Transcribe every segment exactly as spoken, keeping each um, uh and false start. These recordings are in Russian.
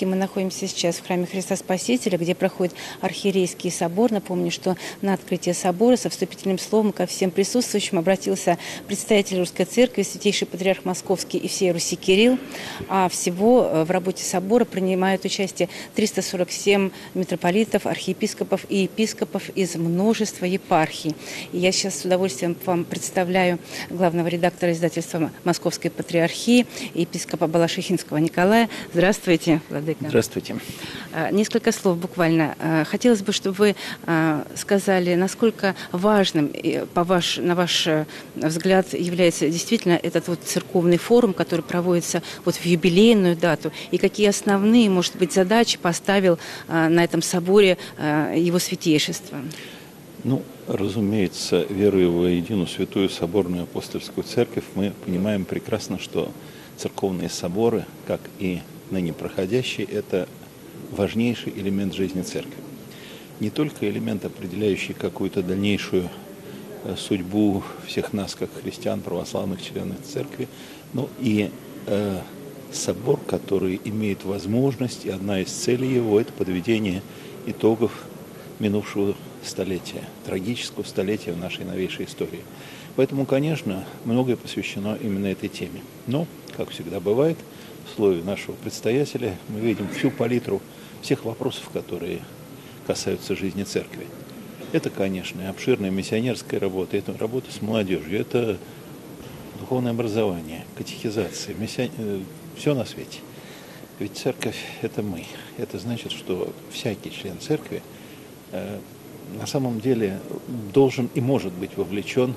Архангельске. Мы находимся сейчас в храме Христа Спасителя, где проходит архиерейский собор. Напомню, что на открытие собора со вступительным словом ко всем присутствующим обратился представитель Русской Церкви, святейший патриарх Московский и всей Руси Кирилл. А всего в работе собора принимают участие триста сорок семь митрополитов, архиепископов и епископов из множества епархий. И я сейчас с удовольствием вам представляю главного редактора издательства Московской Патриархии, епископа Балашихинского Николая. Здравствуйте, владыка. Здравствуйте. Несколько слов буквально. Хотелось бы, чтобы вы сказали, насколько важным, по ваш, на ваш взгляд, является действительно этот вот церковный форум, который проводится вот в юбилейную дату, и какие основные, может быть, задачи поставил на этом соборе его святейшество. Ну, разумеется, веруя во единую святую соборную апостольскую церковь, мы понимаем прекрасно, что церковные соборы, как и ныне проходящие, это важнейший элемент жизни церкви. Не только элемент, определяющий какую-то дальнейшую судьбу всех нас, как христиан, православных членов церкви, но и э, собор, который имеет возможность, и одна из целей его – это подведение итогов минувшего столетия, трагического столетия в нашей новейшей истории. Поэтому, конечно, многое посвящено именно этой теме. Но, как всегда бывает, в слове нашего предстоятеля мы видим всю палитру всех вопросов, которые касаются жизни церкви. Это, конечно, обширная миссионерская работа, это работа с молодежью, это духовное образование, катехизация, миссион... все на свете. Ведь церковь – это мы. Это значит, что всякий член церкви э, на самом деле должен и может быть вовлечен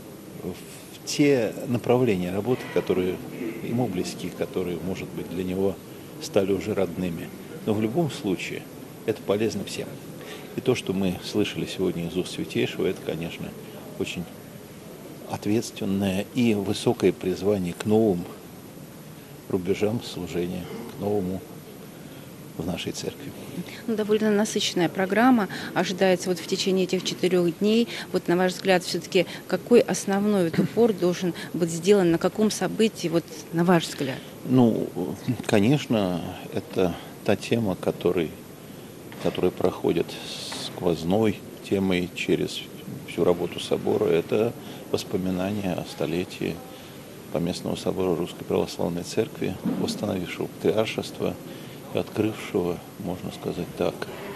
в те направления работы, которые ему близки, которые, может быть, для него стали уже родными. Но в любом случае это полезно всем. И то, что мы слышали сегодня из уст Святейшего, это, конечно, очень ответственное и высокое призвание к новым рубежам служения, к новому в нашей церкви. Ну, довольно насыщенная программа ожидается вот в течение этих четырех дней. Вот на ваш взгляд, все-таки какой основной вот упор должен быть сделан, на каком событии, вот на ваш взгляд? Ну, конечно, это та тема, который, которая проходит сквозной темой через всю работу собора. Это воспоминания о столетии Поместного собора Русской Православной Церкви, восстановившего патриаршество и открывшего, можно сказать так,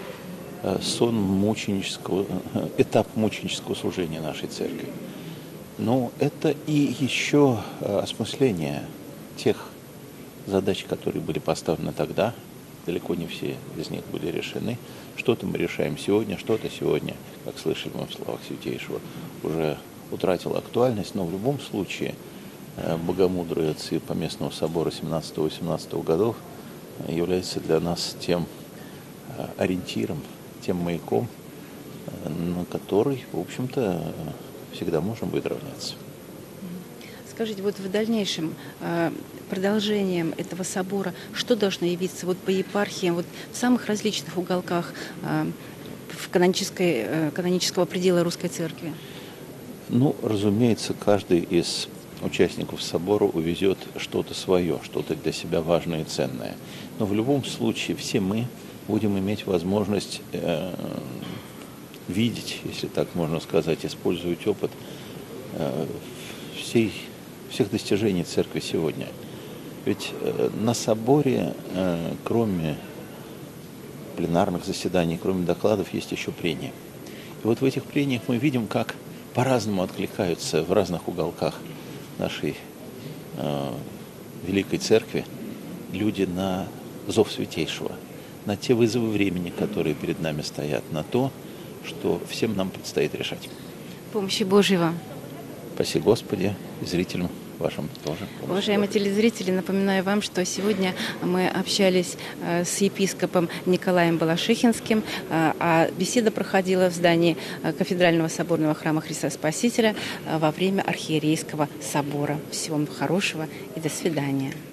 сон мученического, этап мученического служения нашей церкви. Но это и еще осмысление тех задач, которые были поставлены тогда. Далеко не все из них были решены. Что-то мы решаем сегодня, что-то сегодня, как слышали мы в словах Святейшего, уже утратило актуальность, но в любом случае богомудрые отцы Поместного собора семнадцатого-восемнадцатого годов является для нас тем ориентиром, тем маяком, на который, в общем-то, всегда можно будет равняться. Скажите, вот в дальнейшем продолжением этого собора, что должно явиться вот по епархиям, вот в самых различных уголках в канонической, канонического предела Русской Церкви? Ну, разумеется, каждый из участников собора увезет что-то свое, что-то для себя важное и ценное. Но в любом случае все мы будем иметь возможность э, видеть, если так можно сказать, использовать опыт э, всей, всех достижений церкви сегодня. Ведь э, на соборе, э, кроме пленарных заседаний, кроме докладов, есть еще прения. И вот в этих прениях мы видим, как по-разному откликаются в разных уголках нашей э, великой церкви люди на зов Святейшего, на те вызовы времени, которые перед нами стоят, на то, что всем нам предстоит решать. Помощи Божьей вам. Спаси Господи, и зрителям вашим тоже. Уважаемые телезрители, напоминаю вам, что сегодня мы общались с епископом Николаем Балашихинским, а беседа проходила в здании Кафедрального соборного храма Христа Спасителя во время архиерейского собора. Всего вам хорошего и до свидания.